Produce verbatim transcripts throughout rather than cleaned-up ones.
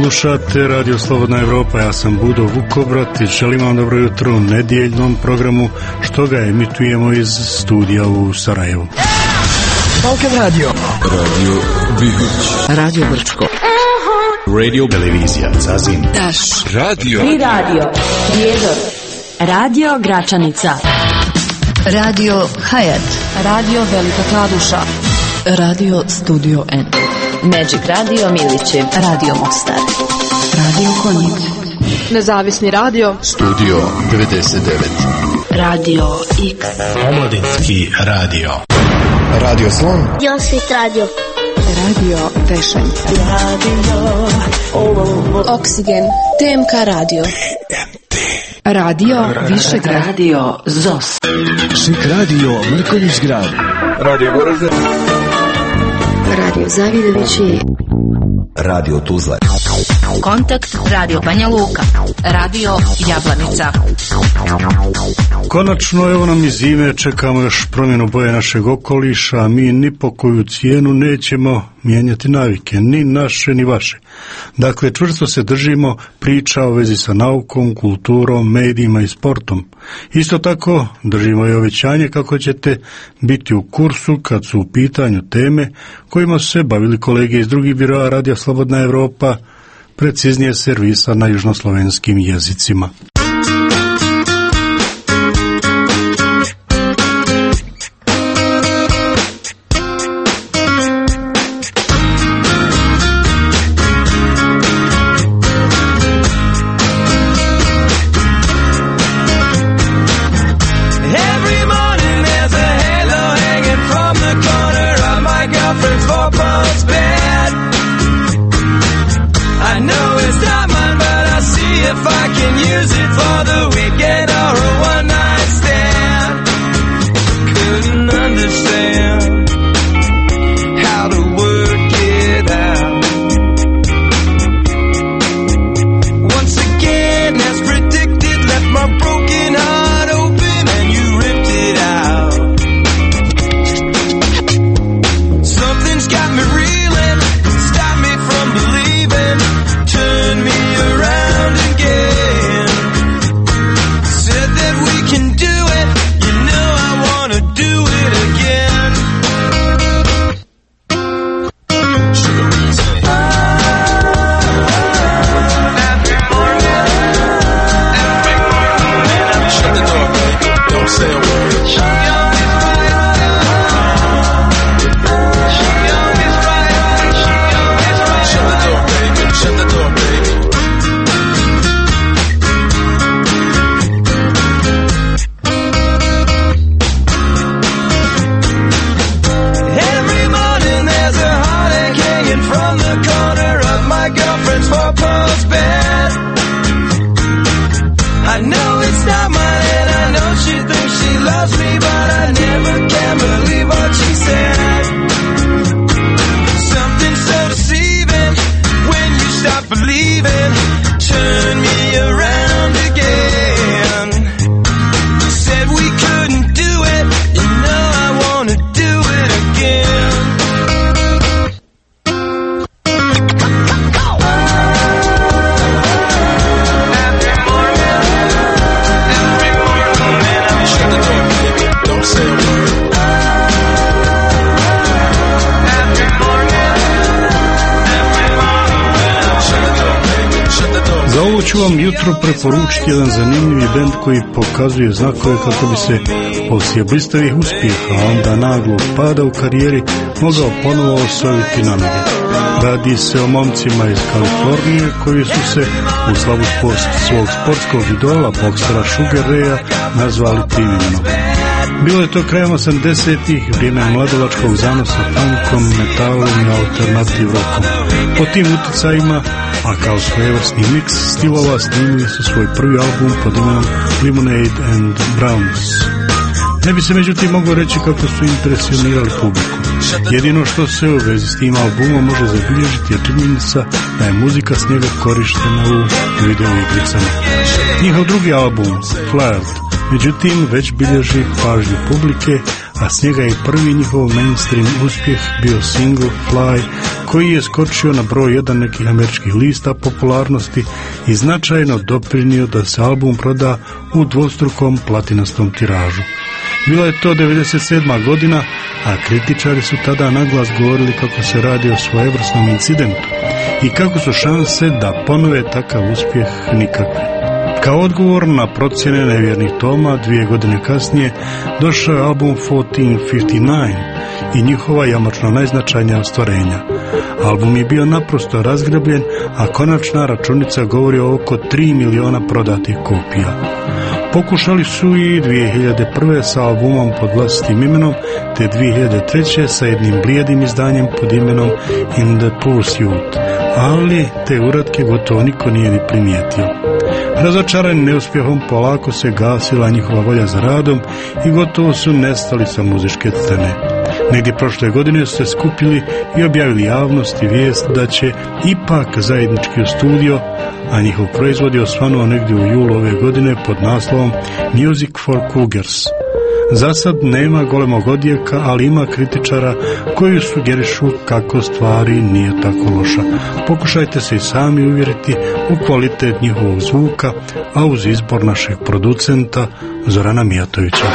Slušate Radio Slobodna Evropa, ja sam Budo Vukobrat i želim vam dobro jutro u nedjeljnom programu što ga emitujemo iz studija u Sarajevu. Balkan Radio, Radio Bihuć, Radio Brčko, Radio Televizija Zazin, Daš, Radio Tri Radio, Prijedor, Radio Gračanica, Radio Hayat, Radio Velika Kladuša, Radio Studio N, Magic Radio Miliće, Radio Mostar, Radio Konjic, Nezavisni radio, Studio devedeset devet, Radio X, Omladinski radio, Radio Slon, Josvit radio, Radio Tešanj, Radio Oksigen, T M K Radio, Radio Višegrad, Radio Zos, Šik radio Mrkonjić grad, Radio Goražde, Radio Zavidovići, Radio Tuzla, Kontakt Radio Banja Luka, Radio Jablanica. Konačno, evo nam i zime, čekamo još promjenu boje našeg okoliša, a mi ni po koju cijenu nećemo mijenjati navike, ni naše ni vaše. Dakle, čvrsto se držimo priča u vezi sa naukom, kulturom, medijima i sportom. Isto tako držimo i obećanje kako ćete biti u kursu kad su u pitanju teme kojima su se bavili kolege iz drugih biroa Radija Slobodna Evropa, preciznije servisa na južnoslovenskim jezicima. Ću vam jutro preporučiti jedan zanimljivi bend koji pokazuje znakove kako bi se poslije blistavih uspjeha, a onda naglog pada u karijeri mogao ponovo osvojiti na noge. Radi se o momcima iz Kalifornije koji su se u slavu post svog sportskog idola, boksera Sugar Raya, nazvali tim imenom. Bilo je to krajem osamdesetih, vrijeme mladovačkog zanosa punkom, metalom i alternativ rockom. Po tim uticajima, a kao svojevrsni miks stilova, snimili su svoj prvi album pod imenom Lemonade and Browns. Ne bi se međutim moglo reći kako su impresionirali publiku. Jedino što se u vezi s tim albumom može zabilježiti je činjenica da je muzika s njega korištena u videoigricama. Njihov drugi album, Flirt, međutim već bilježi pažnju publike, a s njega je prvi njihov mainstream uspjeh bio single Fly, koji je skočio na broj jedan nekih američkih lista popularnosti i značajno doprinio da se album proda u dvostrukom platinastom tiražu. Bila je to devedeset sedma godina, a kritičari su tada naglas govorili kako se radi o svojevrsnom incidentu i kako su šanse da ponove takav uspjeh nikakve. Kao odgovor na procjene nevjernih Toma, dvije godine kasnije došao je album fourteen fifty-nine i njihova jamačno najznačajnija ostvarenja. Album je bio naprosto razgrabljen, a konačna računica govori o oko tri miliona prodatih kopija. Pokušali su i dvije hiljade prve sa albumom pod vlastitim imenom, te dvije hiljade treće sa jednim blijedim izdanjem pod imenom In the Pursuit, ali te uratke gotovo niko nije ni primijetio. Razočarani neuspjehom polako se gasila njihova volja za radom i gotovo su nestali sa muzičke scene. Negdje prošle godine su se skupili i objavili javnosti vijest da će ipak zajednički u studio, a njihov proizvod je osvanuo negdje u julu ove godine pod naslovom Music for Cougars. Za sad nema golemog odjeka, ali ima kritičara koji sugerišu kako stvari nije tako loša. Pokušajte se i sami uvjeriti u kvalitet njihovog zvuka, a uz izbor našeg producenta Zorana Mijatovića.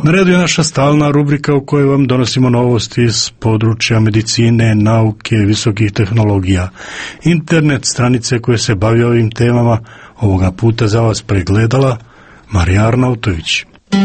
Na redu je naša stalna rubrika u kojoj vam donosimo novosti iz područja medicine, nauke, visokih tehnologija. Internet stranice koje se bavi ovim temama ovoga puta za vas pregledala Marija Arnautović.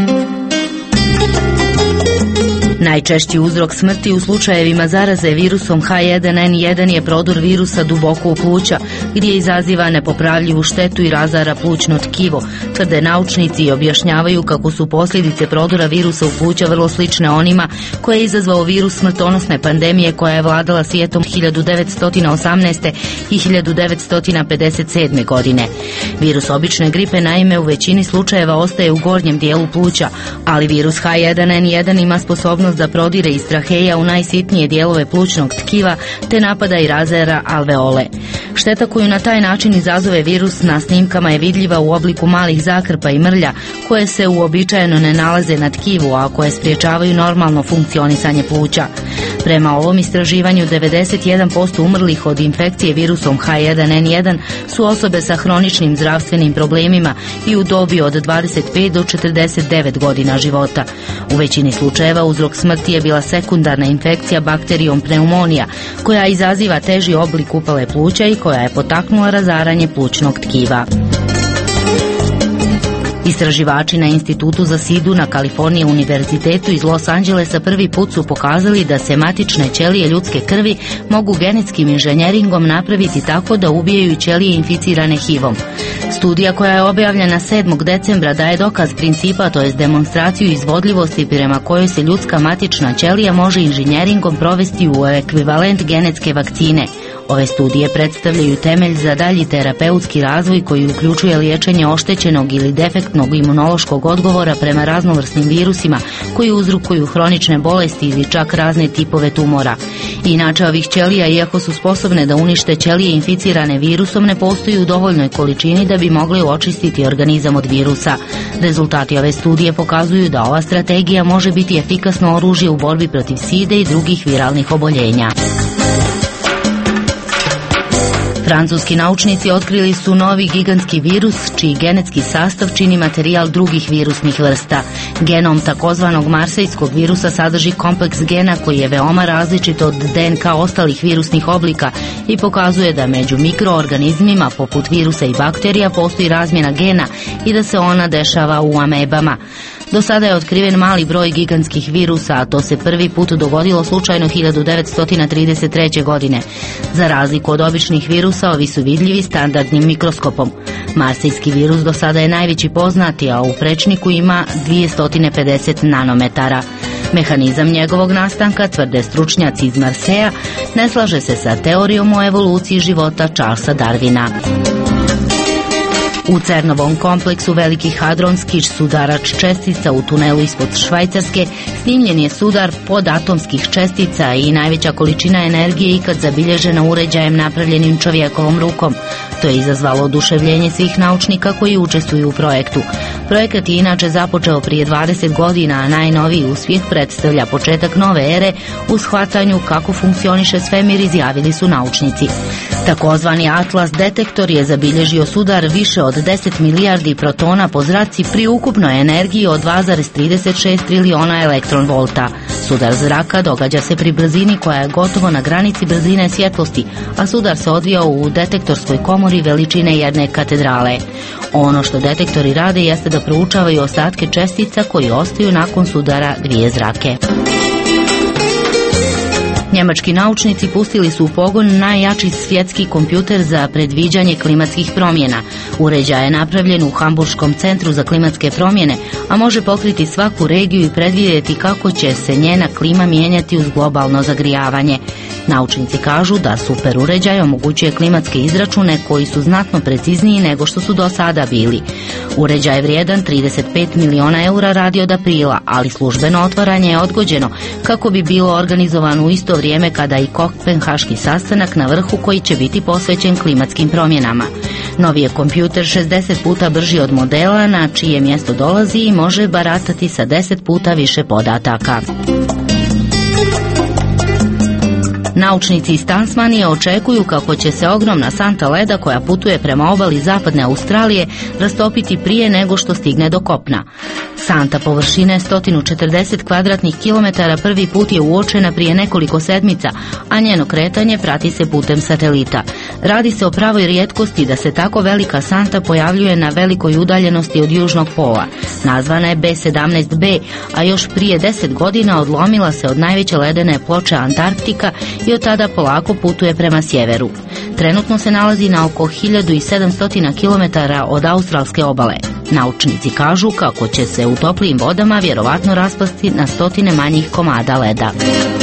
Najčešći uzrok smrti u slučajevima zaraze virusom H jedan N jedan je prodor virusa duboko u pluća, gdje izaziva nepopravljivu štetu i razara plućno tkivo, tvrde naučnici i objašnjavaju kako su posljedice prodora virusa u pluća vrlo slične onima koje je izazvao virus smrtonosne pandemije koja je vladala svijetom hiljadu devetsto osamnaeste. i hiljadu devetsto pedeset sedme. godine. Virus obične gripe naime u većini slučajeva ostaje u gornjem dijelu pluća, ali virus H jedan N jedan ima sposobnost da prodire iz traheja u najsitnije dijelove plućnog tkiva te napada i razara alveole. Šteta koju na taj način izazove virus na snimkama je vidljiva u obliku malih zakrpa i mrlja koje se uobičajeno ne nalaze na tkivu, a koje spriječavaju normalno funkcionisanje pluća. Prema ovom istraživanju devedeset jedan posto umrlih od infekcije virusom H jedan N jedan su osobe sa hroničnim zdravstvenim problemima i u dobi od dvadeset pet do četrdeset devet godina života. U većini slučajeva uzrok smrti je bila sekundarna infekcija bakterijom pneumonija, koja izaziva teži oblik upale pluća i koja je potaknula razaranje plućnog tkiva. Istraživači na Institutu za sidu na Kalifornije univerzitetu iz Los Angelesa prvi put su pokazali da se matične ćelije ljudske krvi mogu genetskim inženjeringom napraviti tako da ubijaju ćelije inficirane H I V-om. Studija koja je objavljena sedmog decembra daje dokaz principa, to jest demonstraciju izvodljivosti prema kojoj se ljudska matična ćelija može inženjeringom provesti u ekvivalent genetske vakcine. Ove studije predstavljaju temelj za dalji terapeutski razvoj koji uključuje liječenje oštećenog ili defektnog imunološkog odgovora prema raznovrsnim virusima koji uzrokuju hronične bolesti ili čak razne tipove tumora. Inače, ovih ćelija, iako su sposobne da unište ćelije inficirane virusom, ne postoji u dovoljnoj količini da bi mogli očistiti organizam od virusa. Rezultati ove studije pokazuju da ova strategija može biti efikasno oružje u borbi protiv side i drugih viralnih oboljenja. Francuski naučnici otkrili su novi gigantski virus čiji genetski sastav čini materijal drugih virusnih vrsta. Genom takozvanog marsejskog virusa sadrži kompleks gena koji je veoma različit od D N K ostalih virusnih oblika i pokazuje da među mikroorganizmima poput virusa i bakterija postoji razmjena gena i da se ona dešava u amebama. Do sada je otkriven mali broj gigantskih virusa, a to se prvi put dogodilo slučajno hiljadu devetsto trideset treće. godine. Za razliku od običnih virusa, ovi su vidljivi standardnim mikroskopom. Marsejski virus do sada je najveći poznati, a u prečniku ima dvjesto pedeset nanometara. Mehanizam njegovog nastanka, tvrde stručnjaci iz Marseja, ne slaže se sa teorijom o evoluciji života Charlesa Darwina. U Cernovom kompleksu Veliki hadronski sudarač čestica u tunelu ispod Švajcarske snimljen je sudar podatomskih čestica i najveća količina energije ikad zabilježena uređajem napravljenim čovjekovom rukom. To je izazvalo oduševljenje svih naučnika koji učestvuju u projektu. Projekat je inače započeo prije dvadeset godina, a najnoviji uspjeh predstavlja početak nove ere u shvatanju kako funkcioniše svemir, izjavili su naučnici. Takozvani Atlas detektor je zabilježio sudar više od deset milijardi protona po zraci pri ukupnoj energiji od dva zarez trideset šest triliona elektronvolta. Sudar zraka događa se pri brzini koja je gotovo na granici brzine svjetlosti, a sudar se odvijao u detektorskoj komori veličine jedne katedrale. Ono što detektori rade jeste da proučavaju ostatke čestica koji ostaju nakon sudara dvije zrake. Njemački naučnici pustili su u pogon najjači svjetski kompjuter za predviđanje klimatskih promjena. Uređaj je napravljen u Hamburškom centru za klimatske promjene, a može pokriti svaku regiju i predvidjeti kako će se njena klima mijenjati uz globalno zagrijavanje. Naučnici kažu da super uređaj omogućuje klimatske izračune koji su znatno precizniji nego što su do sada bili. Uređaj je vrijedan trideset pet miliona eura radi od aprila, ali službeno otvaranje je odgođeno kako bi bilo organizovano u isto vrijeme kada i kopenhaški sastanak na vrhu koji će biti posvećen klimatskim promjenama. Novi je kompjuter šezdeset puta brži od modela na čije mjesto dolazi i može baratati sa deset puta više podataka. Naučnici iz Tasmanije očekuju kako će se ogromna santa leda koja putuje prema obali zapadne Australije rastopiti prije nego što stigne do kopna. Santa površine sto četrdeset kvadratnih kilometara prvi put je uočena prije nekoliko sedmica, a njeno kretanje prati se putem satelita. Radi se o pravoj rijetkosti da se tako velika Santa pojavljuje na velikoj udaljenosti od južnog pola. Nazvana je B sedamnaest B, a još prije deset godina odlomila se od najveće ledene ploče Antarktika i od tada polako putuje prema sjeveru. Trenutno se nalazi na oko hiljadu sedamsto kilometara od australske obale. Naučnici kažu kako će se u toplijim vodama vjerovatno raspasti na stotine manjih komada leda.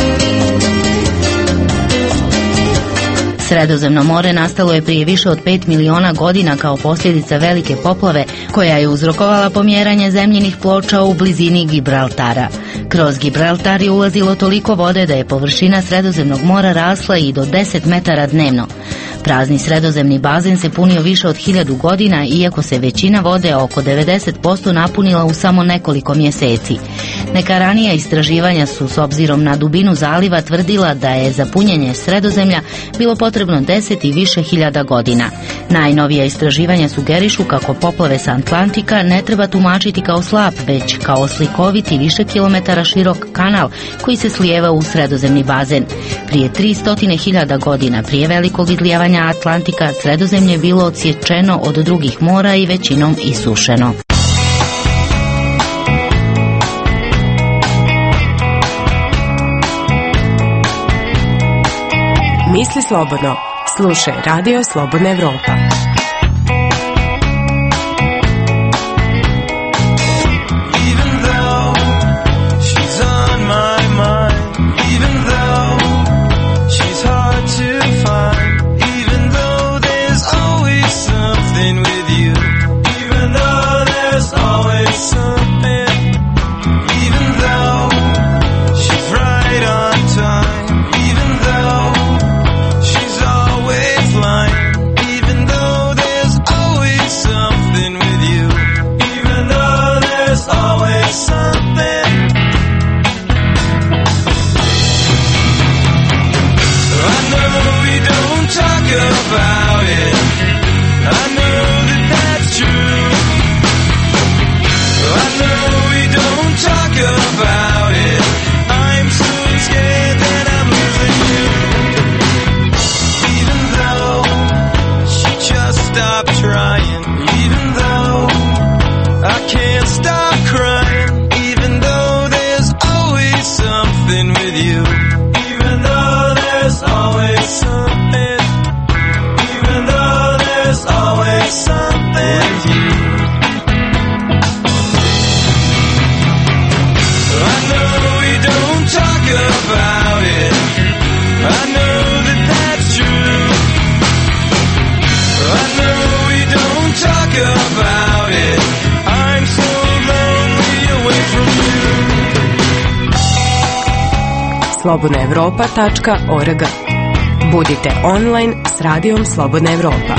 Sredozemno more nastalo je prije više od pet miliona godina kao posljedica velike poplave koja je uzrokovala pomjeranje zemljinih ploča u blizini Gibraltara. Kroz Gibraltar je ulazilo toliko vode da je površina Sredozemnog mora rasla i do deset metara dnevno. Prazni sredozemni bazen se punio više od hiljadu godina, iako se većina vode, oko devedeset posto, napunila u samo nekoliko mjeseci. Neka ranija istraživanja su, s obzirom na dubinu zaliva, tvrdila da je za punjenje Sredozemlja bilo potrebno deset i više hiljada godina. Najnovija istraživanja sugerišu kako poplave sa Atlantika ne treba tumačiti kao slap, već kao slikoviti više kilometara širok kanal koji se slijeva u Sredozemni bazen. Prije tristo hiljada godina, prije velikog izlijevanja Atlantika, Sredozemlje je bilo odsječeno od drugih mora i većinom isušeno. Misli slobodno. Slušaj Radio Slobodna Evropa. slobodna evropa tačka org. Budite online s radijom Slobodna Evropa.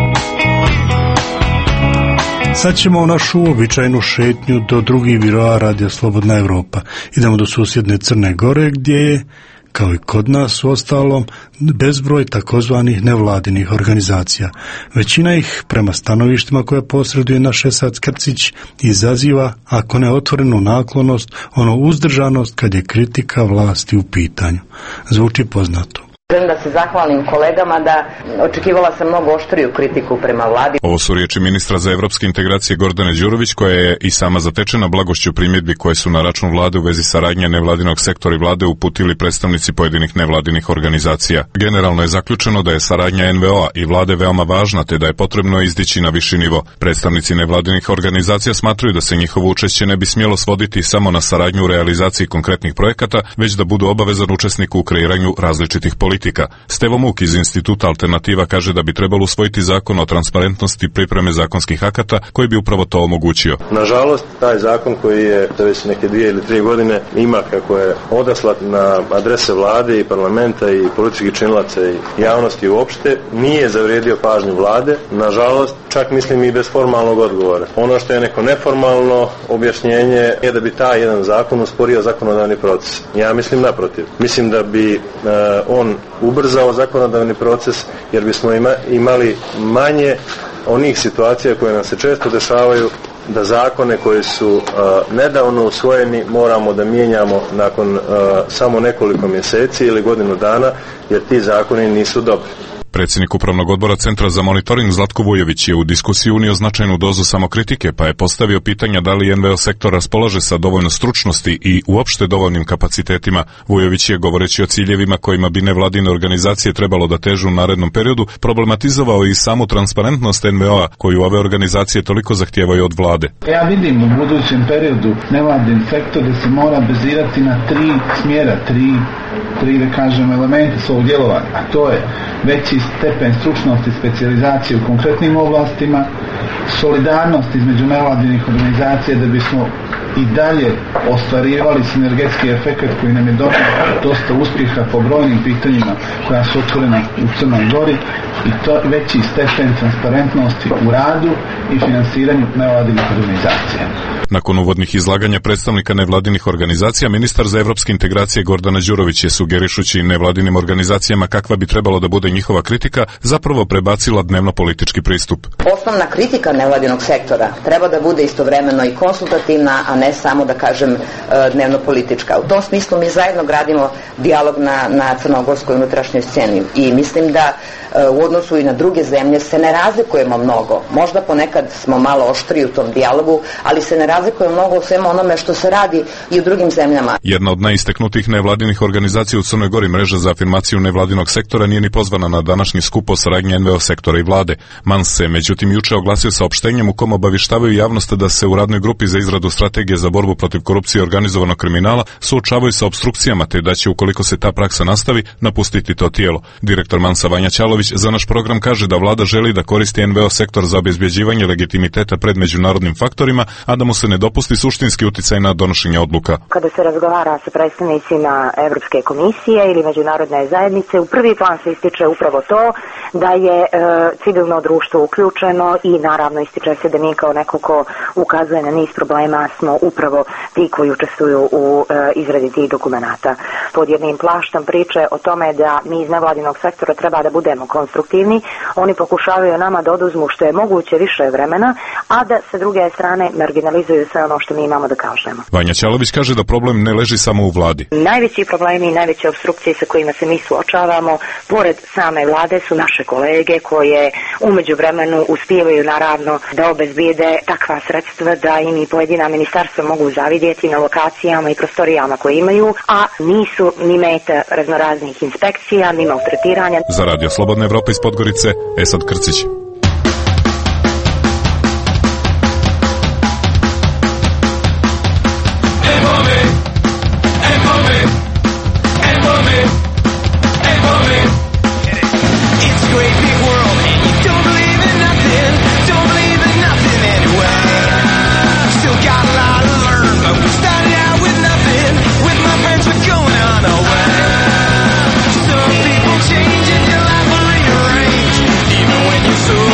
Sad ćemo u našu uobičajenu šetnju do drugih biroa Radija Slobodna Evropa. Idemo do susjedne Crne Gore gdje je, kao i kod nas u ostalom, bezbroj takozvanih nevladinih organizacija. Većina ih, prema stanovištima koje posreduje naš Esad Skrcić, izaziva, ako ne otvorenu naklonost, ono uzdržanost kad je kritika vlasti u pitanju. Zvuči poznato. Želim da se zahvalim kolegama da očekivala sam mnogo oštriju kritiku prema vladi. Ovo su riječi ministra za evropske integracije Gordane Đurović, koja je i sama zatečena blagošću primjedbi koje su na račun vlade u vezi saradnje nevladinog sektora i vlade uputili predstavnici pojedinih nevladinih organizacija. Generalno je zaključeno da je saradnja en ve o-a i vlade veoma važna, te da je potrebno izdići na viši nivo. Predstavnici nevladinih organizacija smatraju da se njihovo učešće ne bi smjelo svoditi samo na saradnju u realizaciji konkretnih projekata, već da budu obavezan učesnik u kreiranju različitih politika. Stevo Muk iz Instituta Alternativa kaže da bi trebalo usvojiti zakon o transparentnosti pripreme zakonskih akata koji bi upravo to omogućio. Nažalost, taj zakon koji je već neke dvije ili tri godine ima kako je odaslat na adrese vlade i parlamenta i političkih činilaca i javnosti uopšte, nije zavrijedio pažnju vlade. Nažalost, čak mislim i bez formalnog odgovora. Ono što je neko neformalno objašnjenje je da bi taj jedan zakon usporio zakonodavni proces. Ja mislim naprotiv. Mislim da bi uh, on ubrzao zakonodavni proces, jer bismo ima, imali manje onih situacija koje nam se često dešavaju, da zakone koji su uh, nedavno usvojeni moramo da mijenjamo nakon uh, samo nekoliko mjeseci ili godinu dana, jer ti zakoni nisu dobri. Predsjednik Upravnog odbora Centra za monitoring Zlatko Vujović je u diskusiji unio značajnu dozu samokritike, pa je postavio pitanja da li en ve o sektor raspolaže sa dovoljno stručnosti i uopšte dovoljnim kapacitetima. Vujović je, govoreći o ciljevima kojima bi nevladine organizacije trebalo da težu u narednom periodu, problematizovao i samu transparentnost en ve o-a koju ove organizacije toliko zahtijevaju od vlade. Ja vidim u budućem periodu nevladin sektor da se mora bazirati na tri smjera, tri, tri da kažem, elemente svog djelovanja, a to je veći stepen stručnosti, specijalizacije u konkretnim oblastima, solidarnost između nevladinih organizacija da bismo i dalje ostvarivali sinergetski efekt koji nam je donio dosta uspjeha po brojnim pitanjima koja su otvorena u Crnoj Gori, i to veći stepen transparentnosti u radu i finansiranju nevladinih organizacija. Nakon uvodnih izlaganja predstavnika nevladinih organizacija, ministar za evropske integracije Gordana Đurović je, sugerišući nevladinim organizacijama kakva bi trebalo da bude njihova kritika, zapravo prebacila dnevno politički pristup. Osnovna kritika nevladinog sektora treba da bude istovremeno i konsultativna, a ne samo, da kažem, dnevno politička. U tom smislu mi zajedno gradimo dijalog na, na crnogorskoj unutrašnjoj sceni i mislim da u odnosu i na druge zemlje se ne razlikujemo mnogo. Možda ponekad smo malo oštriji u tom dijalogu, ali se ne razlikujemo mnogo u svemu onome što se radi i u drugim zemljama. Jedna od najisteknutih nevladinih organizacija u Crnoj Gori, Mreža za afirmaciju nevladinog sektora, nije ni pozvana na današnji skup o saradnji en ve o sektora i vlade. Mans se, međutim, juče oglasio saopštenjem u kom obavištavaju javnost da se u radnoj grupi za izradu strategije za borbu protiv korupcije i organizovanog kriminala suočavaju sa opstrukcijama, te da će, ukoliko se ta praksa nastavi, napustiti to tijelo. Direktor Mansa Vanja Ćalović za naš program kaže da vlada želi da koristi en ve o sektor za obezbjeđivanje legitimiteta pred međunarodnim faktorima, a da mu se ne dopusti suštinski uticaj na donošenje odluka. Kada se razgovara sa predstavnicima Evropske komisije ili međunarodne zajednice, u prvi plan se ističe upravo to da je e, civilno društvo uključeno i naravno ističe se da mi kao neko ko ukazuje na niz problema smo upravo ti koji učestvuju u e, izradi tih dokumenata. Pod jednim plaštom priče o tome da mi iz nevladinog sektora treba da budemo konstruktivni, oni pokušavaju nama da oduzmu što je moguće više vremena, a da sa druge strane marginalizuju sve ono što mi imamo da kažemo. Vanja Ćalović kaže da problem ne leži samo u vladi. Najveći problemi i najveće opstrukcije sa kojima se mi suočavamo, pored same vlade, su naše kolege koje umeđu vremenu uspijevaju naravno da obezbijede takva sredstva da im i pojedina ministarstva mogu zavidjeti na lokacijama i prostorijama koje imaju, a nisu ni meta raznoraznih inspekcija, ni maltretiranja. Za Radio Slobodna Evropa iz Podgorice, Esad Krcić. So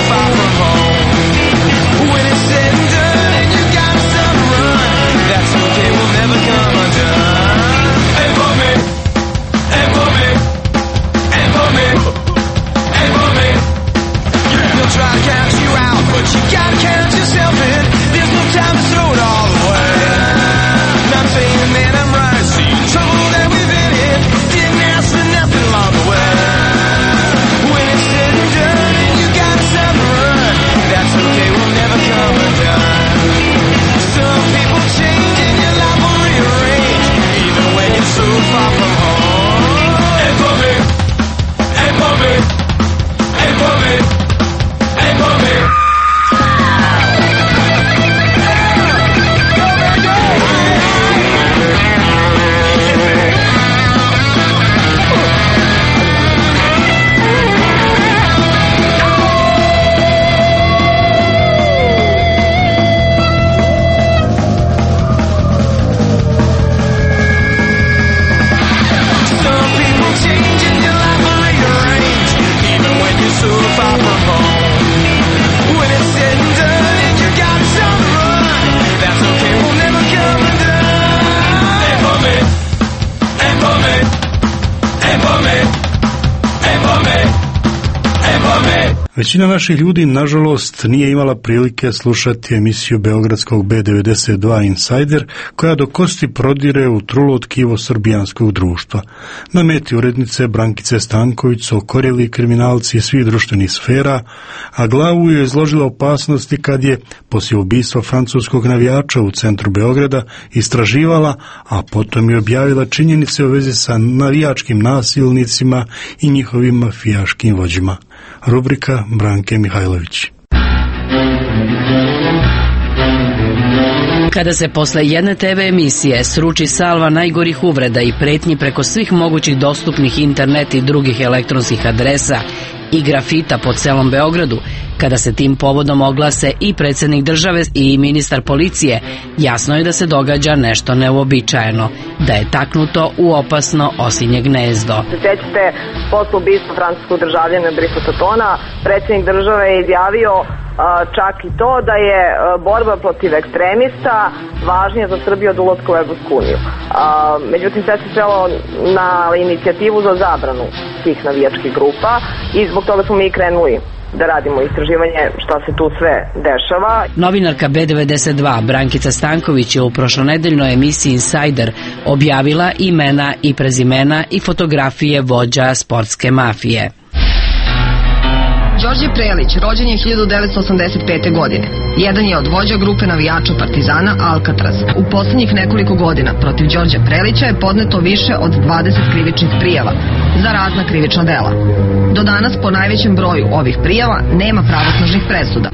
Većina naših ljudi, nažalost, nije imala prilike slušati emisiju beogradskog B devedeset dva Insider, koja do kosti prodire u trulo tkivo srbijanskog društva. Na meti urednice Brankice Stanković su okorjeli kriminalci svih društvenih sfera, a glavu je izložila opasnosti kad je, poslije ubistva francuskog navijača u centru Beograda, istraživala, a potom je objavila činjenice u vezi sa navijačkim nasilnicima i njihovim mafijaškim vođima. Rubrika Branke Mihajlović. Kada se posle jedne te ve emisije sruči salva najgorih uvreda i pretnji preko svih mogućih dostupnih internet i drugih elektronskih adresa i grafita po celom Beogradu, kada se tim povodom oglase i predsjednik države i ministar policije, jasno je da se događa nešto neuobičajeno, da je taknuto u opasno osinje gnezdo. Se sjećate, posle ubistva francuskog državljana Brissota Tona, predsjednik države je izjavio čak i to da je borba protiv ekstremista važnija za Srbiju od ulaska u Evropsku uniju. Međutim, sve se svelo na inicijativu za zabranu svih navijačkih grupa i zbog toga smo mi krenuli da radimo istraživanje šta se tu sve dešava. Novinarka B devedeset dva Brankica Stanković je u prošlonedeljnoj emisiji Insider objavila imena i prezimena i fotografije vođa sportske mafije. Đorđe Prelić, rođen je hiljadu devetsto osamdeset pete. godine. Jedan je od vođa grupe navijača Partizana Alcatraz. U poslednjih nekoliko godina protiv Đorđa Prelića je podneto više od dvadeset krivičnih prijava za razna krivična dela. Do danas po najvećem broju ovih prijava nema pravosnažnih presuda.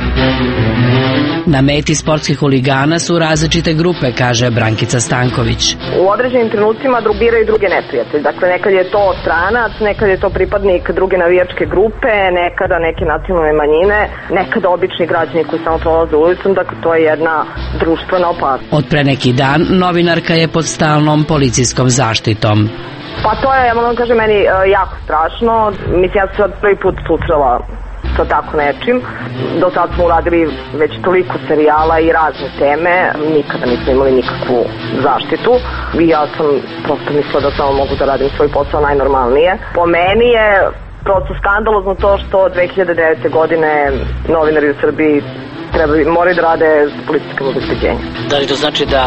Na meti sportskih huligana su različite grupe, kaže Brankica Stanković. U određenim trenucima biraju druge neprijatelje. Dakle, nekad je to stranac, nekad je to pripadnik druge navijačke grupe, nekada neke nacionalne manjine, nekada obični građani koji samo prolaze ulicom, dakle to je jedna društvena opasnost. Od pre neki dan novinarka je pod stalnom policijskom zaštitom. Pa to je, ja moram kažem, meni jako strašno. Mislim, ja sam sad prvi put susrela sa tako nečim. Do sad smo uradili već toliko serijala i razne teme, nikada nismo imali nikakvu zaštitu i ja sam prosto mislila da samo mogu da radim svoj posao najnormalnije. Po meni je prosto skandalozno to što dve hiljade devete. godine novinari u Srbiji treba, moraju da rade s policijskim obezbeđenjem. Da li to znači da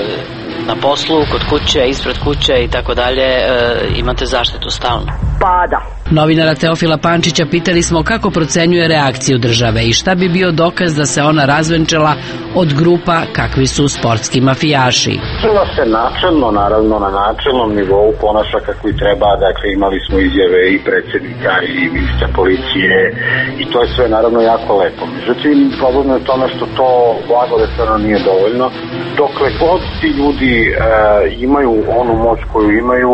na poslu, kod kuće, ispred kuće i tako dalje imate zaštitu stalno? Pa da. Novinara Teofila Pančića pitali smo kako procenjuje reakciju države i šta bi bio dokaz da se ona razvenčala od grupa kakvi su sportski mafijaši. Država se načelno, naravno na načelnom nivou ponaša kako i treba, dakle imali smo izjave i predsjednika i ministra policije i to je sve naravno jako lepo. Međutim, problem je u tome što to blago rečeno nije dovoljno. Dokle god ti ljudi e, imaju onu moć koju imaju,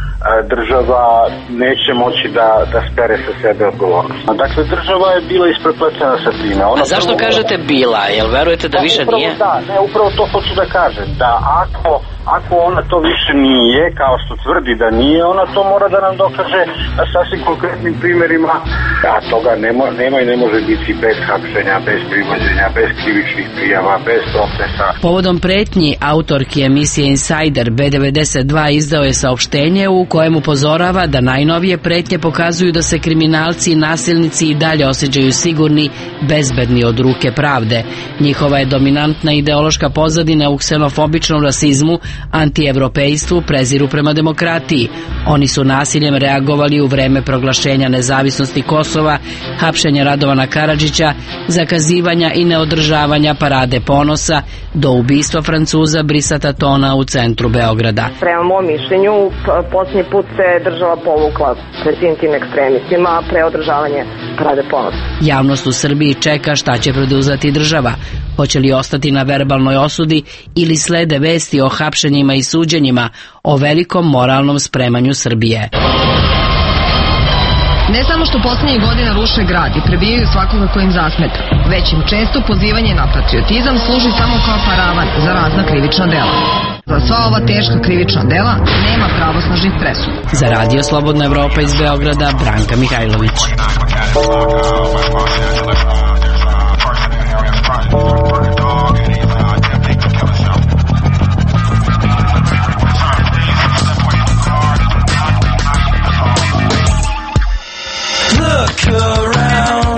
država neće moći da, da spere sa sebe odgovornost. Dakle, država je bila isprepletena sa time. Ona A zašto prvo... kažete bila? Jel verujete da više upravo, nije? Da, ne, upravo to hoću da kažem. Da ako, ako ona to više nije, kao što tvrdi da nije, ona to mora da nam dokaže na sasvim konkretnim primjerima. A toga nema, nema i ne može biti bez hapšenja, bez privođenja, bez krivičnih prijava, bez procesa. Povodom pretnji, autorki emisije Insider B devedeset dva izdao je saopštenje u kojem upozorava da najnovije pretnje pokazuju da se kriminalci i nasilnici i dalje osjećaju sigurni, bezbedni od ruke pravde. Njihova je dominantna ideološka pozadina u ksenofobičnom rasizmu, antievropejstvu, preziru prema demokratiji. Oni su nasiljem reagovali u vreme proglašenja nezavisnosti Kosova, hapšenja Radovana Karadžića, zakazivanja i neodržavanja parade ponosa, do ubistva Francuza Brissota Tona u centru Beograda. Prema mom mišljenju, posljednji put se država povukla pred tim tim ekstremistima pre održavanje parade ponosa. Javnost u Srbiji čeka šta će preduzeti država. Hoće li ostati na verbalnoj osudi ili slede vesti o hapšenjima i suđenjima, o velikom moralnom spremanju Srbije. Ne samo što posljednjih godina ruše grad i prebijaju svakoga ko im zasmeta, već im često pozivanje na patriotizam služi samo kao paravan za razna krivična dela. Za sva ova teška krivična dela nema pravosnažnih presuda. Za Radio Slobodna Evropa iz Beograda, Branka Mihajlović. Look around.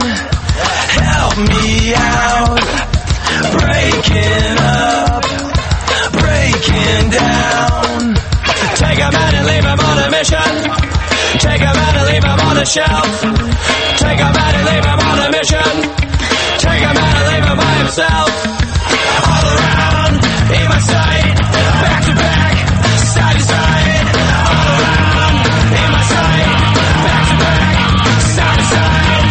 and leave him on a mission. Take a man and leave him on a shelf. Take a man and leave him on a mission. Take a man and leave him by himself. All around, in my sight, back to back, side to side. All around, in my sight, back to back, side to side.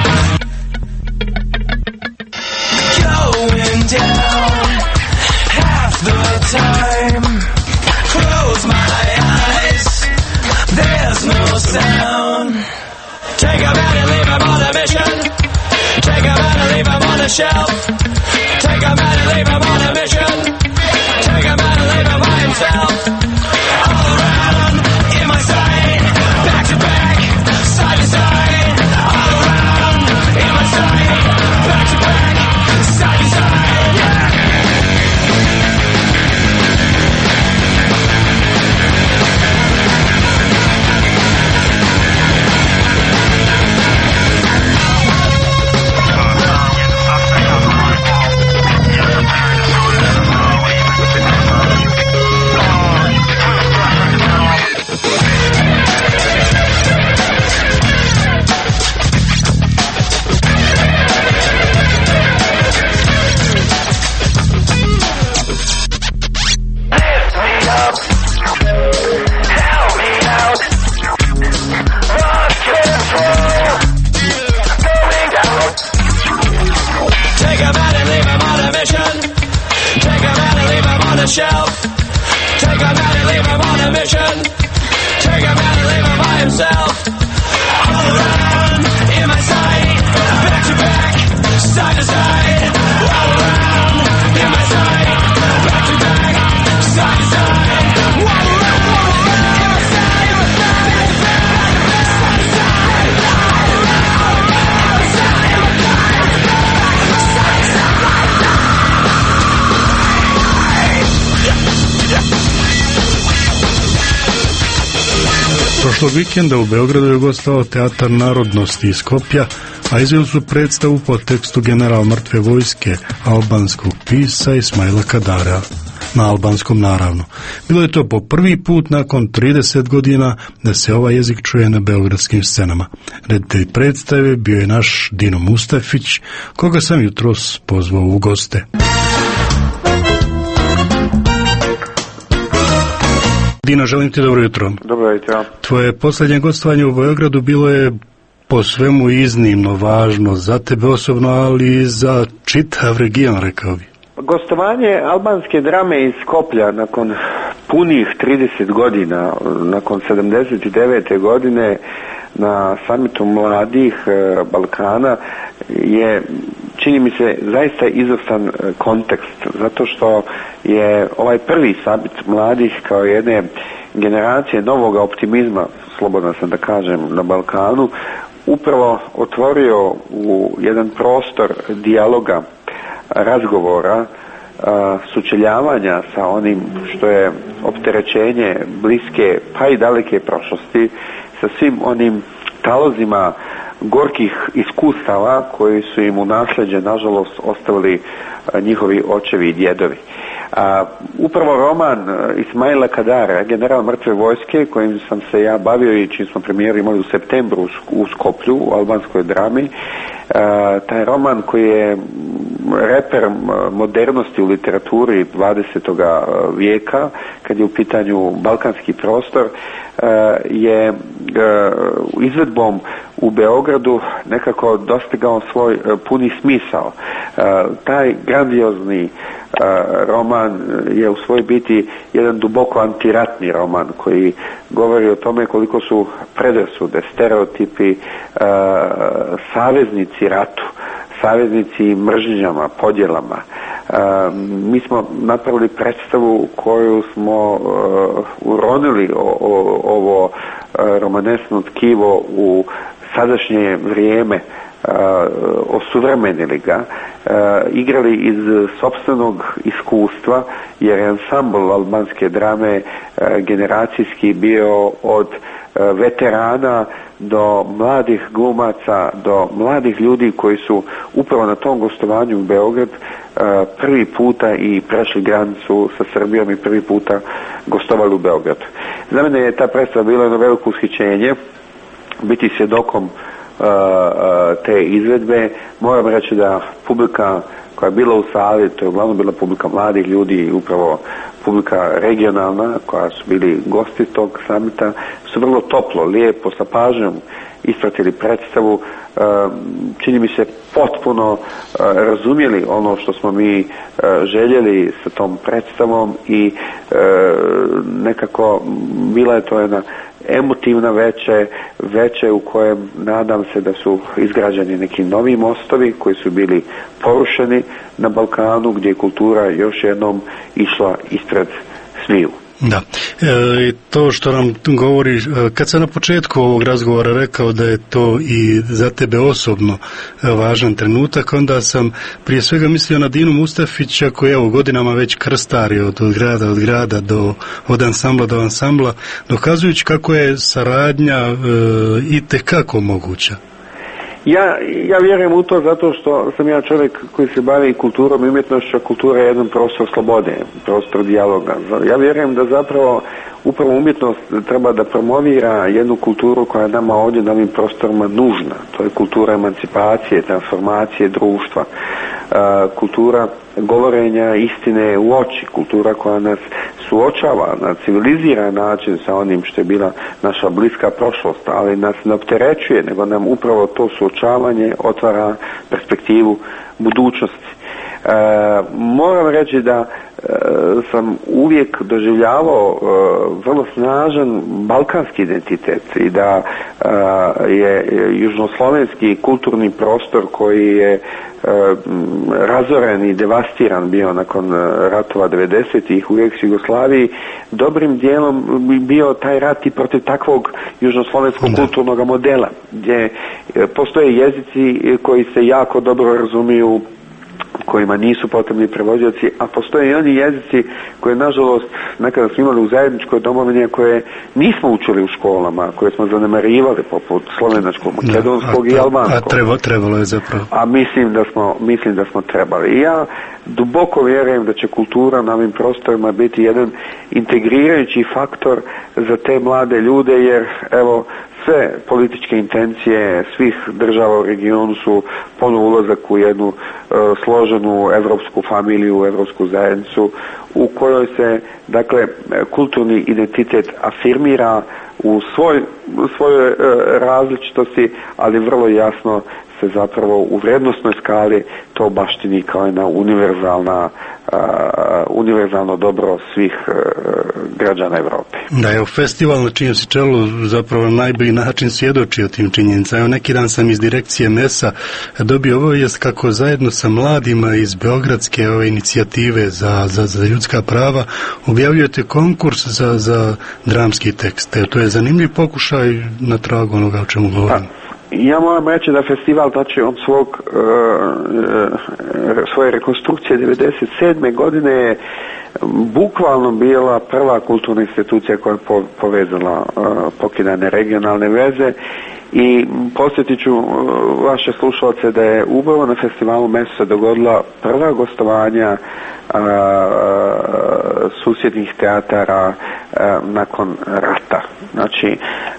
Going down half the time. Close my eyes, there's no sound. Take a man and leave him on a mission. Take a man and leave him on a shelf. Take a man and leave him on a mission. Take a man and leave him by himself. All around, in my sight, back to back, side to side. All around, in my sight, back to back, side to side. Yeah. Shelf. Take a man and leave him on a mission. Take a man and leave him by himself. All around, in my sight, back to back, side to side. All around, in my sight, back to back, side to side. All around, in my sight, back to back, side to side. All around, in my sight, back to back, side to side. Prošlog vikenda u Beogradu je gostovao Teatar narodnosti iz Skopja, a izveli su predstavu po tekstu General mrtve vojske albanskog pisca Ismaila Kadara, na albanskom naravno. Bilo je to po prvi put nakon trideset godina da se ovaj jezik čuje na beogradskim scenama. Reditelj predstave bio je naš Dino Mustafić, koga sam jutros pozvao u goste. Dino, želim ti dobro jutro. Dobro jutro. Tvoje posljednje gostovanje u Beogradu bilo je po svemu iznimno važno za tebe osobno, ali i za čitav region, rekao bi. Gostovanje albanske drame iz Skoplja nakon punih trideset godina, nakon sedamdeset devete godine na samitu mladih Balkana je, čini mi se, zaista izvrstan kontekst, zato što je ovaj prvi samit mladih kao jedne generacije novog optimizma, slobodno sam da kažem, na Balkanu, upravo otvorio u jedan prostor dijaloga, razgovora, sučeljavanja sa onim što je opterećenje bliske pa i daleke prošlosti, sa svim onim talozima gorkih iskustava koji su im u nasljeđe nažalost ostavili njihovi očevi i djedovi. A, upravo roman Ismaila Kadara, General mrtve vojske, kojim sam se ja bavio i čim smo premijeru imali u septembru u Skoplju, u albanskoj drami, a, taj roman koji je reper modernosti u literaturi dvadesetog vijeka, kad je u pitanju balkanski prostor, je izvedbom u Beogradu nekako dostigao svoj puni smisao. Taj grandiozni roman je u svojoj biti jedan duboko antiratni roman koji govori o tome koliko su predrasude, stereotipi saveznici ratu, saveznici mržnjama, podjelama. Uh, mi smo napravili predstavu koju smo uh, uronili o, o, ovo uh, romanesno tkivo u sadašnje vrijeme osuvremenili ga, igrali iz sopstvenog iskustva, jer je ansambl albanske drame generacijski bio od veterana do mladih glumaca, do mladih ljudi koji su upravo na tom gostovanju u Beograd prvi puta i prešli granicu sa Srbijom i prvi puta gostovali u Beogradu. Za mene je ta predstava bila jedno veliko ushićenje, biti svjedokom te izvedbe. Moram reći da publika koja je bila u sali, to je uglavnom bila publika mladih ljudi, upravo publika regionalna koja su bili gosti tog samita, su vrlo toplo, lijepo, sa pažnjom ispratili predstavu, čini mi se potpuno razumjeli ono što smo mi željeli sa tom predstavom i nekako bila je to jedna emotivna veče, veče u kojem nadam se da su izgrađeni neki novi mostovi koji su bili porušeni na Balkanu, gdje je kultura još jednom išla ispred smiju. Da, e, to što nam govori, kad sam na početku ovog razgovora rekao da je to i za tebe osobno važan trenutak, onda sam prije svega mislio na Dinu Mustafića koji evo godinama već krstari od, od grada od grada do od ansambla do ansambla, dokazujući kako je saradnja e, itekako moguća. Ja, ja vjerujem u to zato što sam ja čovjek koji se bavi kulturom i umjetnošću, a kultura je jedan prostor slobode, prostor dijaloga. Ja vjerujem da zapravo upravo umjetnost treba da promovira jednu kulturu koja je nama ovdje na ovim prostorima nužna. To je kultura emancipacije, transformacije društva, kultura govorenja istine u oči, kultura koja nas suočava na civiliziran način sa onim što je bila naša bliska prošlost, ali nas ne opterećuje, nego nam upravo to suočavanje otvara perspektivu budućnosti. E, moram reći da e, sam uvijek doživljavao e, vrlo snažan balkanski identitet i da e, je južnoslovenski kulturni prostor koji je e, razoren i devastiran bio nakon ratova devedesetih u ex-Jugoslaviji, dobrim dijelom bio taj rat i protiv takvog južnoslovenskog kulturnog modela, gdje postoje jezici koji se jako dobro razumiju, kojima nisu potrebni prevođači, a postoje i oni jezici koje nažalost nekada smo imali u zajedničkoj domovini koje nismo učili u školama, koje smo zanemarivali poput slovenačkog, makedonskog i albanskog. A treba, trebalo je zapravo. A mislim da smo, mislim da smo trebali. I ja duboko vjerujem da će kultura na ovim prostorima biti jedan integrirajući faktor za te mlade ljude, jer evo sve političke intencije svih država u regionu su ponovo ulazak u jednu uh, složenu evropsku familiju, evropsku zajednicu u kojoj se dakle kulturni identitet afirmira u svoj, svojoj uh, različitosti, ali vrlo jasno se zapravo u vrijednosnoj skali to baštini kao jedna univerzalna uh, univerzalno dobro svih uh, građana Europe. Da, evo festival na čijem se čelu zapravo na najbolji način svjedoči o tim činjenicama. Evo neki dan sam iz direkcije M E S-a dobio obavijest kako zajedno sa mladima iz Beogradske ove inicijative za, za, za ljudska prava objavljujete konkurs za, za dramski tekst. Evo, to je zanimljiv pokušaj na tragu onoga o čemu govorim. Ja moram reći da festival, znači od svog, uh, svoje rekonstrukcije devedeset sedme godine je bukvalno bila prva kulturna institucija koja je po, povezala uh, pokidane regionalne veze i posjetit ću uh, vaše slušalce da je upravo na festivalu M E S se dogodila prva gostovanja uh, susjednih teatara uh, nakon rata. Znači,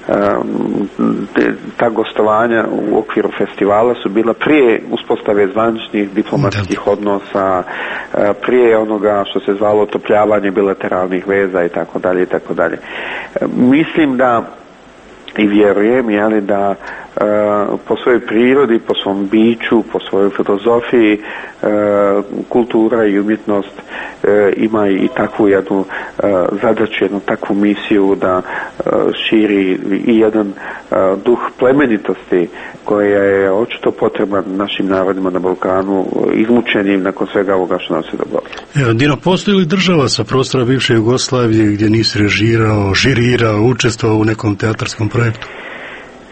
um, te, ta gostovanja u okviru festivala su bila prije uspostave zvaničnih diplomatskih odnosa, uh, prije onoga što se zvalo otopljavanje bilateralnih veza i tako dalje i tako dalje. Mislim da i vjerujem, jeli, da e, po svojoj prirodi, po svom biću, po svojoj filozofiji e, kultura i umjetnost e, ima i takvu jednu e, zadaću, jednu takvu misiju da e, širi i jedan e, duh plemenitosti koja je očito potreban našim narodima na Balkanu, izmučenim nakon svega ovoga što nam se dogodilo. Dino, postoji li država sa prostora bivše Jugoslavije gdje nisi režirao, žirirao, učestvovao u nekom teatarskom projektu?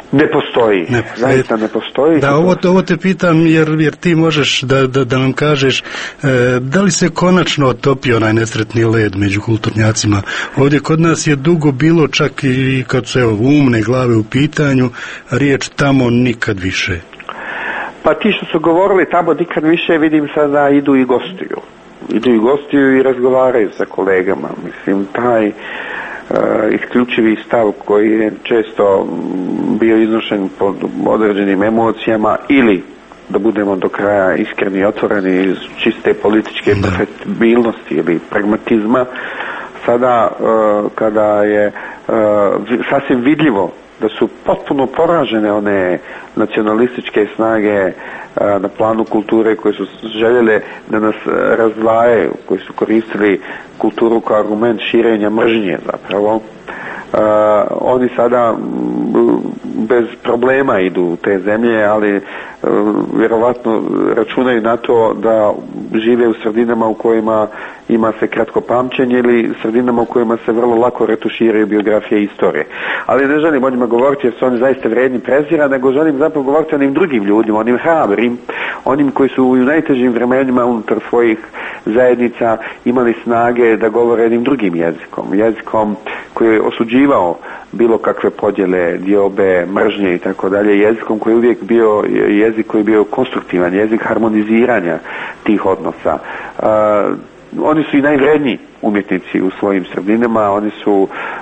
Ne postoji, ne postoji. Zaista ne postoji. Da, ovo, ovo te pitam jer, jer ti možeš da, da, da nam kažeš e, da li se konačno otopio onaj nesretni led među kulturnjacima. Ovdje kod nas je dugo bilo, čak i kad su evo, umne glave u pitanju, riječ tamo nikad više. Pa ti što su govorili tamo nikad više, vidim sada idu i gostuju. Idu i gostuju i razgovaraju sa kolegama. Mislim, taj Uh, isključivi stav koji je često bio iznošen pod određenim emocijama ili, da budemo do kraja iskreni i otvoreni, iz čiste političke perfektibilnosti ili pragmatizma, sada uh, kada je uh, sasvim vidljivo da su potpuno poražene one nacionalističke snage uh, na planu kulture koje su željele da nas razdvajaju, koji su koristili kulturu kao argument širenja mržnje zapravo. Uh, oni sada m, bez problema idu u te zemlje, ali uh, vjerovatno računaju na to da žive u sredinama u kojima ima se kratko pamćenje ili sredinama u kojima se vrlo lako retuširaju biografije i istorije. Ali ne želim o njima govoriti jer su oni zaista vrijedni prezira, nego želim zapravo govoriti o onim drugim ljudima, onim hrabrim, onim koji su u najtežim vremenima unutar svojih zajednica imali snage da govore jednim drugim jezikom, jezikom koji je osuđivao bilo kakve podjele, diobe, mržnje i tako dalje, jezikom koji je uvijek bio jezik koji je bio konstruktivan, jezik harmoniziranja tih odnosa. Uh, oni su i najvredniji umjetnici u svojim sredinama, oni su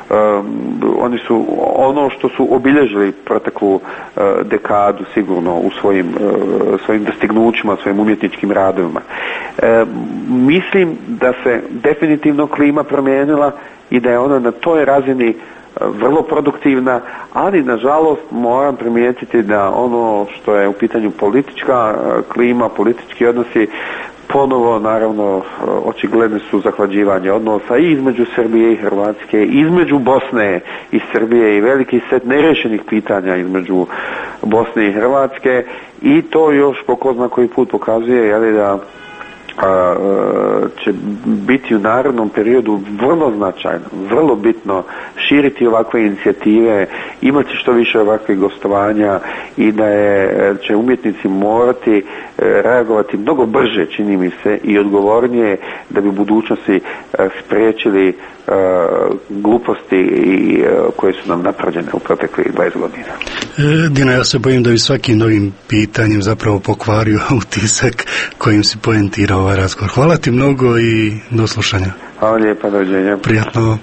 um, oni su ono što su obilježili proteklu uh, dekadu sigurno u svojim uh, svojim dostignućima, svojim umjetničkim radovima. Uh, mislim da se definitivno klima promijenila i da je ona na toj razini vrlo produktivna, ali nažalost moram primijetiti da ono što je u pitanju politička klima, politički odnosi, ponovo naravno očigledne su zahlađivanje odnosa i između Srbije i Hrvatske, između Bosne i Srbije i veliki set nerešenih pitanja između Bosne i Hrvatske i to još po ko zna koji put pokazuje jeli, da a, će biti u narednom periodu vrlo značajno, vrlo bitno širiti ovakve inicijative, imati što više ovakvih gostovanja i da je, će umjetnici morati reagovati mnogo brže, čini mi se, i odgovornije da bi u budućnosti spriječili uh, gluposti i, uh, koje su nam napravljene u proteklih dvadeset godina. E, Dina, ja se bojim da bi svakim novim pitanjem zapravo pokvario utisak kojim si poentirao ovaj razgovor. Hvala ti mnogo i do slušanja. Hvala lijepa, doviđenja. Prijatno.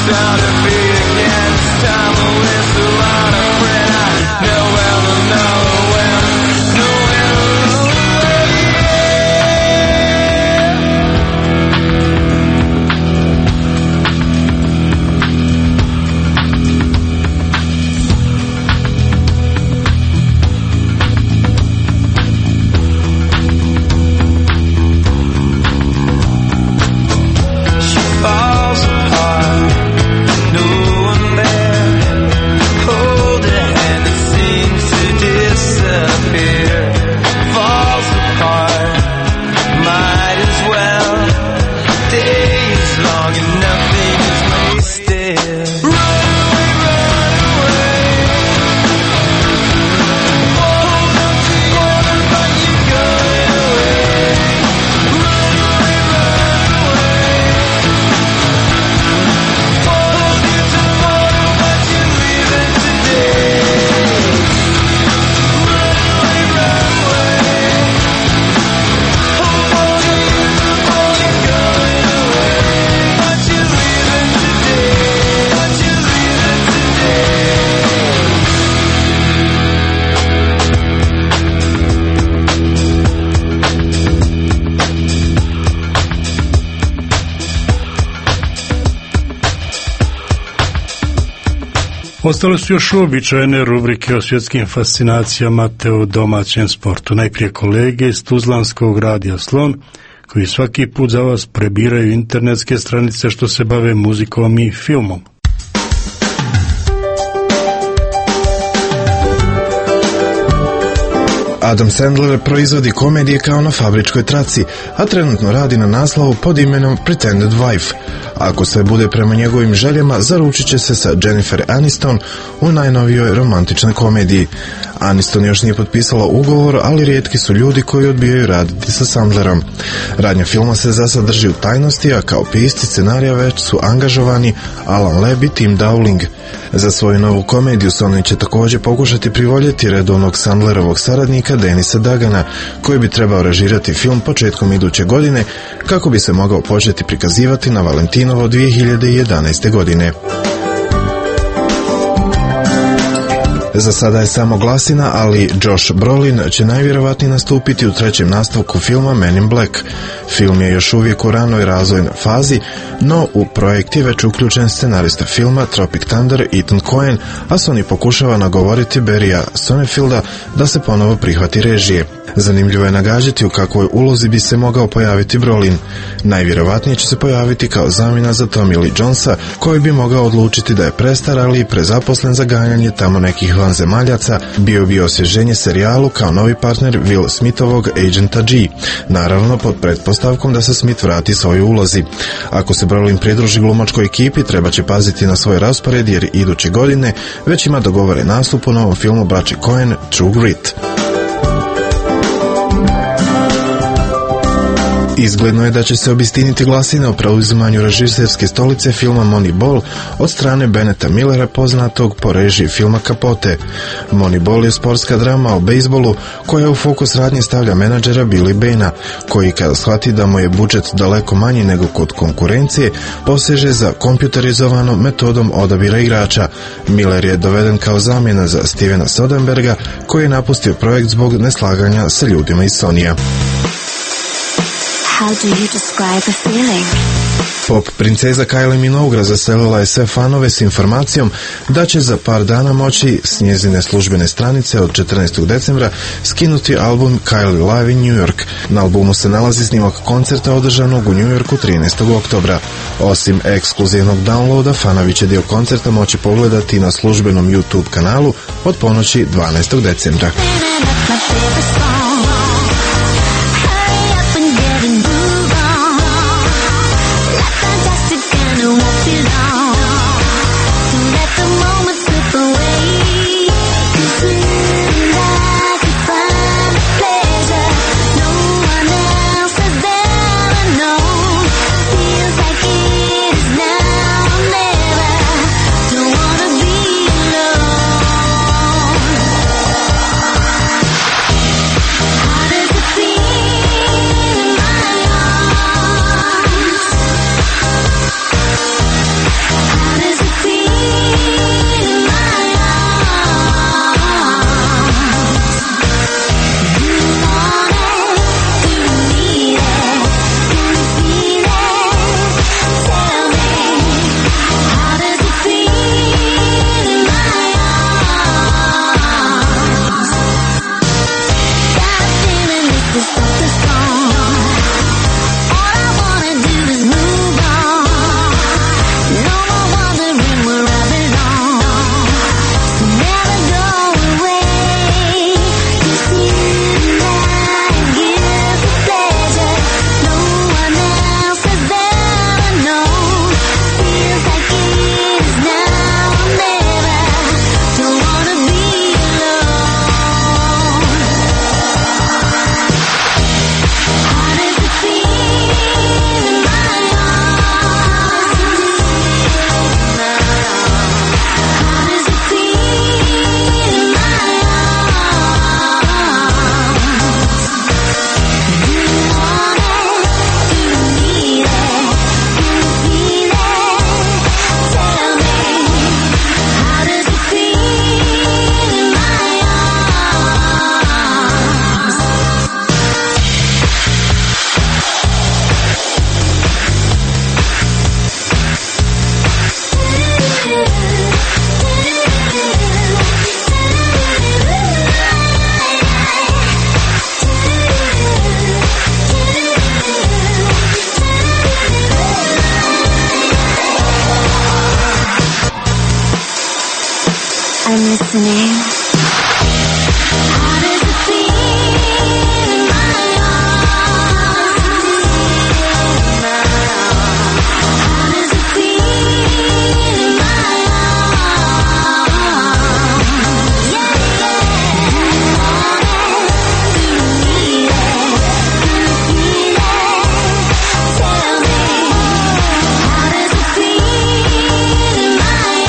time to be again. It's time to whistle on a friend. I know well to know well, know well to know falls apart, no one there. Hold a hand, it seems to disappear. Falls apart, might as well. Day is long and nothing is wasted. Run away, run away. Hold on to your but you're going away. Run away, run away. Hold you tomorrow, but you're leaving today. Run away, run away. Hold on to you, but you're going away. But you're leaving today. But you're leaving today. Ostale su još uobičajene rubrike o svjetskim fascinacijama te o domaćem sportu. Najprije kolege iz Tuzlanskog radija Slon, koji svaki put za vas prebiraju internetske stranice što se bave muzikom i filmom. Adam Sandler proizvodi komedije kao na fabričkoj traci, a trenutno radi na naslovu pod imenom Pretended Wife. Ako sve bude prema njegovim željama, zaručit će se sa Jennifer Aniston u najnovijoj romantičnoj komediji. Aniston još nije potpisala ugovor, ali rijetki su ljudi koji odbijaju raditi sa Sandlerom. Radnja filma se za sad drži u tajnosti, a kao pisci scenarija već su angažovani Alan Ladd i Tim Dowling. Za svoju novu komediju Sony će također pokušati privoljeti redovnog Sandlerovog saradnika Denisa Dugana, koji bi trebao režirati film početkom iduće godine, kako bi se mogao početi prikazivati na Valentinovo dvije hiljade jedanaeste. godine. Za sada je samo glasina, ali Josh Brolin će najvjerovatnije nastupiti u trećem nastavku filma Men in Black. Film je još uvijek u ranoj razvojnoj fazi, no u projekt je već uključen scenarista filma Tropic Thunder Ethan Coen, a Sony pokušava nagovoriti Barrya Sonnenfelda da se ponovo prihvati režije. Zanimljivo je nagađati u kakvoj ulozi bi se mogao pojaviti Brolin. Najvjerovatnije će se pojaviti kao zamjena za Tommy Lee Jonesa, koji bi mogao odlučiti da je prestar, ali i prezaposlen za ganjanje tamo nekih vanzemaljaca. Bio bi osvježenje serijalu kao novi partner Will Smithovog Agenta G. Naravno pod pretpostavkom da se Smith vrati svojoj ulozi. Ako se Brolin pridruži glumačkoj ekipi, treba će paziti na svoj raspored, jer iduće godine već ima dogovore nastup u novom filmu braće Coen True Grit. Izgledno je da će se obistiniti glasine o preuzimanju režiserske stolice filma Moneyball od strane Bennetta Millera, poznatog po režiji filma Capote. Moneyball je sportska drama o bejsbolu koja u fokus radnje stavlja menadžera Billy Baina, koji kada shvati da mu je budžet daleko manji nego kod konkurencije, poseže za kompjuterizovanom metodom odabira igrača. Miller je doveden kao zamjena za Stevena Soderberga, koji je napustio projekt zbog neslaganja sa ljudima iz Sonija. How do you describe a feeling? Pop princeza Kylie Minogue zaselila je sve fanove s informacijom da će za par dana moći s njezine službene stranice od četrnaestog decembra skinuti album Kylie Live in New York. Na albumu se nalazi snimak koncerta održanog u New Yorku trinaestog oktobra. Osim ekskluzivnog downloada, fanovi će dio koncerta moći pogledati na službenom YouTube kanalu od ponoći dvanaestog decembra. How I'm listening. How does it feel in my arms? How does it feel in my arms? Yeah, yeah. Do you need it? Do you feel it? Tell me. How does it feel in my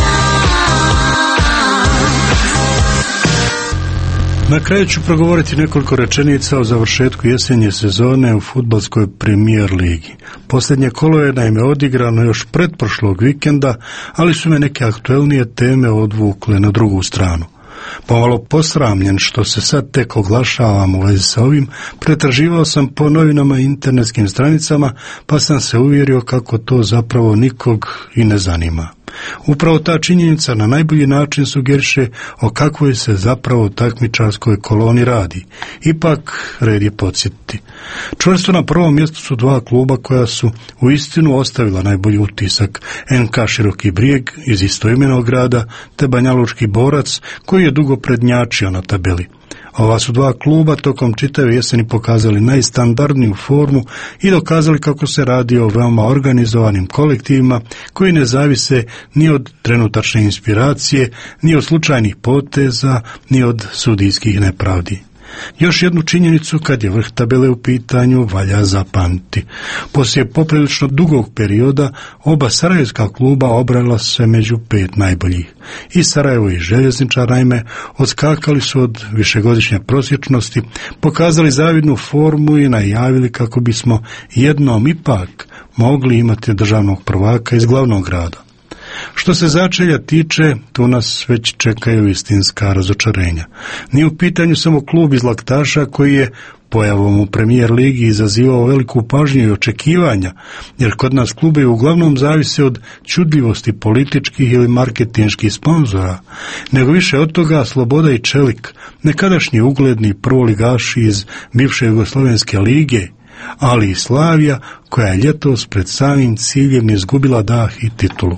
Na kraju ću progovoriti nekoliko rečenica o završetku jesenje sezone u fudbalskoj Premier ligi. Posljednje kolo je naime odigrano još pretprošlog vikenda, ali su me neke aktuelnije teme odvukle na drugu stranu. Pomalo posramljen što se sad tek oglašavam u vezi sa ovim, pretraživao sam po novinama i internetskim stranicama, pa sam se uvjerio kako to zapravo nikog i ne zanima. Upravo ta činjenica na najbolji način sugeriše o kakvoj se zapravo takmičarskoj koloni radi. Ipak, red je podsjetiti. Čvrsto na prvom mjestu su dva kluba koja su u istinu ostavila najbolji utisak. en ka Široki Brijeg iz istoimenog grada te Banjalučki Borac koji je dugo prednjačio na tabeli. Ova su dva kluba tokom čitave jeseni pokazali najstandardniju formu i dokazali kako se radi o veoma organizovanim kolektivima koji ne zavise ni od trenutačne inspiracije, ni od slučajnih poteza, ni od sudijskih nepravdi. Još jednu činjenicu kad je vrh tabele u pitanju valja zapamtiti. Poslije poprilično dugog perioda oba sarajevska kluba obrala se među pet najboljih. I Sarajevo i Željezničar naime odskakali su od višegodišnje prosječnosti, pokazali zavidnu formu i najavili kako bismo jednom ipak mogli imati državnog prvaka iz glavnog grada. Što se začelja tiče, tu nas već čekaju istinska razočarenja. Nije u pitanju samo klub iz Laktaša koji je pojavom u Premier ligi izazivao veliku pažnju i očekivanja, jer kod nas klubovi uglavnom zavise od čudljivosti političkih ili marketinških sponzora, nego više od toga Sloboda i Čelik, nekadašnji ugledni prvoligaši iz bivše Jugoslovenske lige, ali i Slavija koja je ljetos pred samim ciljem izgubila dah i titulu.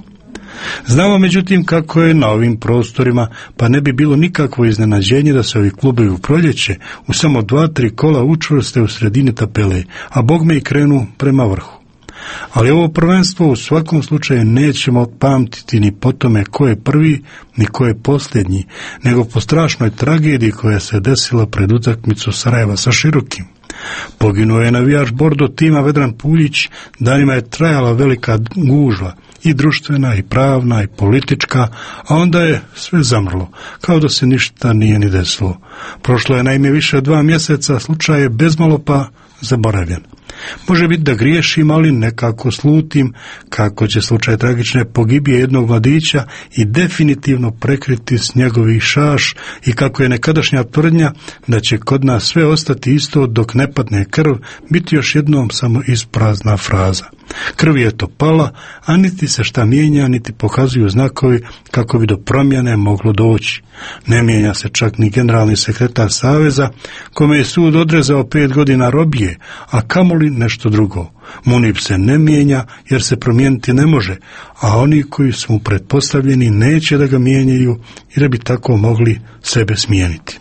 Znamo međutim kako je na ovim prostorima, pa ne bi bilo nikakvo iznenađenje da se ovi klubovi u proljeće u samo dva, tri kola učvrste u sredini tabele, a bogme i krenu prema vrhu. Ali ovo prvenstvo u svakom slučaju nećemo pamtiti ni po tome ko je prvi, ni ko je posljednji, nego po strašnoj tragediji koja se desila pred utakmicu Sarajeva sa Širokim. Poginuo je navijač Bordo tima Vedran Puljić, danima je trajala velika gužva, i društvena, i pravna, i politička, a onda je sve zamrlo, kao da se ništa nije ni desilo. Prošlo je naime više od dva mjeseca, slučaj je bezmalo pa zaboravljen. Može biti da griješim, ali nekako slutim kako će slučaj tragične pogibije jednog mladića i definitivno prekriti s njegovih šaš i kako je nekadašnja tvrdnja da će kod nas sve ostati isto dok ne padne krv biti još jednom samo isprazna fraza. Krv je to pala, a niti se šta mijenja, niti pokazuju znakovi kako bi do promjene moglo doći. Ne mijenja se čak ni generalni sekretar Saveza, kome je sud odrezao pet godina robije, a kamoli nešto drugo. Munib se ne mijenja jer se promijeniti ne može, a oni koji su mu pretpostavljeni neće da ga mijenjaju jer bi tako mogli sebe smijeniti.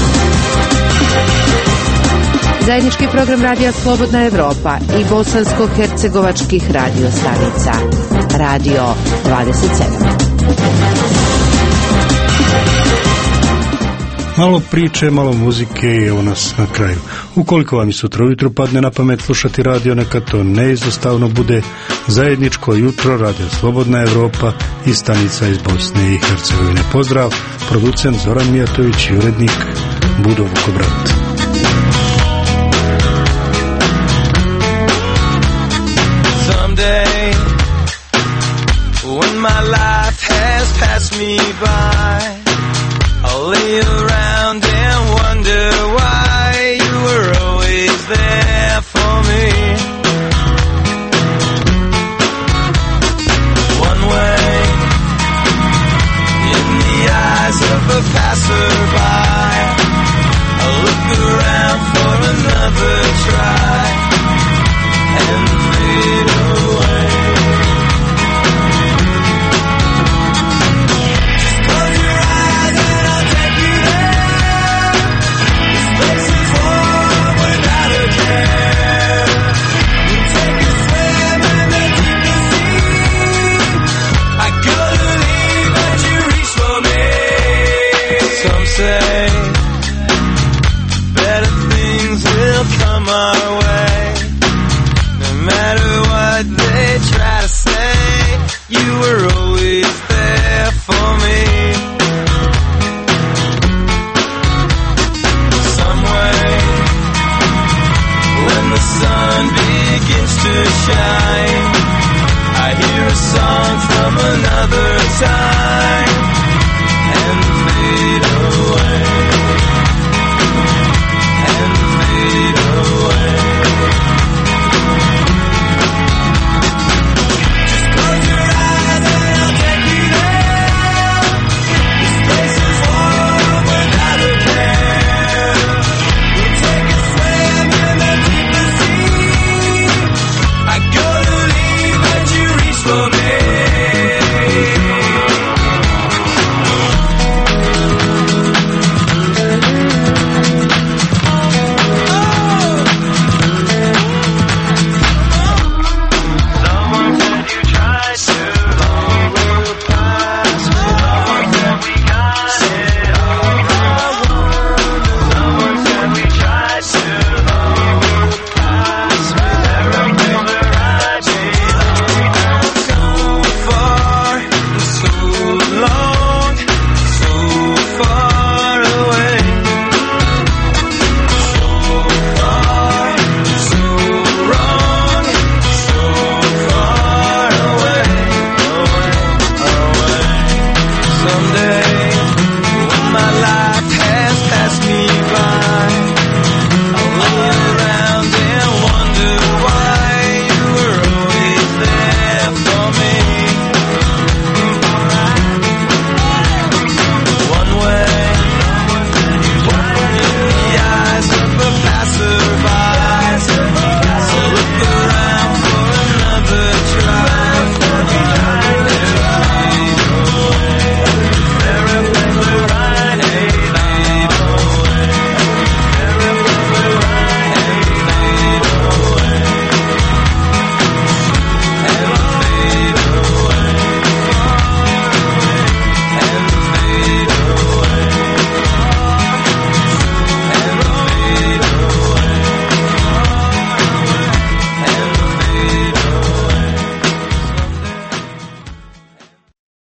Zajednički program Radija Slobodna Evropa i bosansko-hercegovačkih radio stanica. Radio dvadeset sedam. Malo priče, malo muzike i evo nas na kraju. Ukoliko vam i sutra ujutro padne na pamet slušati radio, neka to neizostavno bude zajedničko jutro Radio Slobodna Evropa i stanica iz Bosne i Hercegovine. Pozdrav, producent Zoran Mijatović i urednik Budo Vukobrat. Someday, when my life has passed me by, I'll lay around and wonder why you were always there for me. One way, in the eyes of a passerby, I'll look around for another try and fade away. Just close your eyes sun.